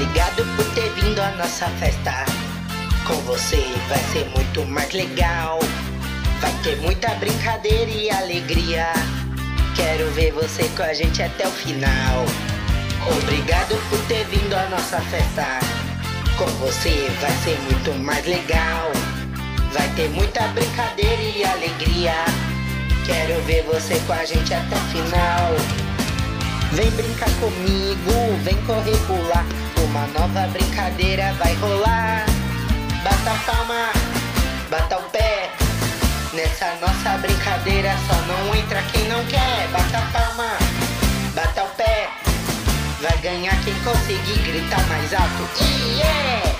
Obrigado por ter vindo à nossa festa. Com você vai ser muito mais legal. Vai ter muita brincadeira e alegria. Quero ver você com a gente até o final. Obrigado por ter vindo à nossa festa. Com você vai ser muito mais legal. Vai ter muita brincadeira e alegria. Quero ver você com a gente até o final. Vem brincar comigo, vem correr, pular. Uma nova brincadeira vai rolar. Bata a palma, bata o pé. Nessa nossa brincadeira só não entra quem não quer. Bata a palma, bata o pé. Vai ganhar quem conseguir gritar mais alto. Yeah!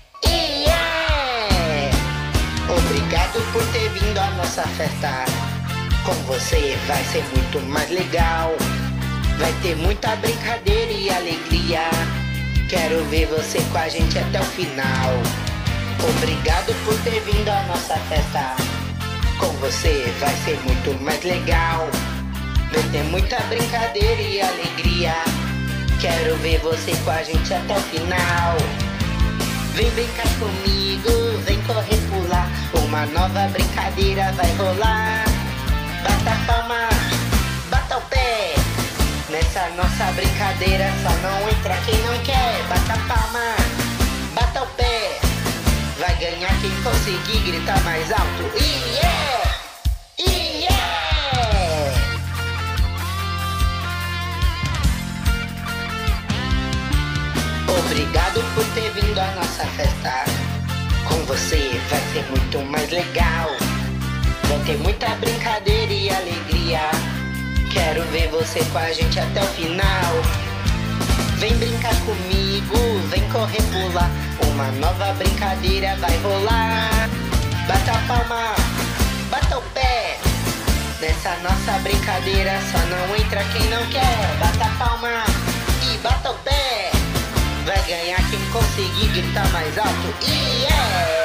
Yeah! Obrigado por ter vindo à nossa festa. Com você vai ser muito mais legal. Vai ter muita brincadeira e alegria. Quero ver você com a gente até o final. Obrigado por ter vindo à nossa festa. Com você vai ser muito mais legal. Vai ter muita brincadeira e alegria. Quero ver você com a gente até o final. Vem brincar comigo, vem correr, pular. Uma nova brincadeira vai rolar. Bata a palma, bata o pé. Nessa nossa brincadeira só não entra quem não quer. Bata a palma, bata o pé. Vai ganhar quem conseguir gritar mais alto. Yeah! Yeah! Obrigado por ter vindo à nossa festa. Com você vai ser muito mais legal. Vai ter muita brincadeira e alegria. Quero ver você com a gente até o final. Vem brincar comigo, vem correr, pular. Uma nova brincadeira vai rolar. Bata a palma, bata o pé. Nessa nossa brincadeira só não entra quem não quer. Bata a palma e bata o pé. Vai ganhar quem conseguir gritar mais alto. Yeah!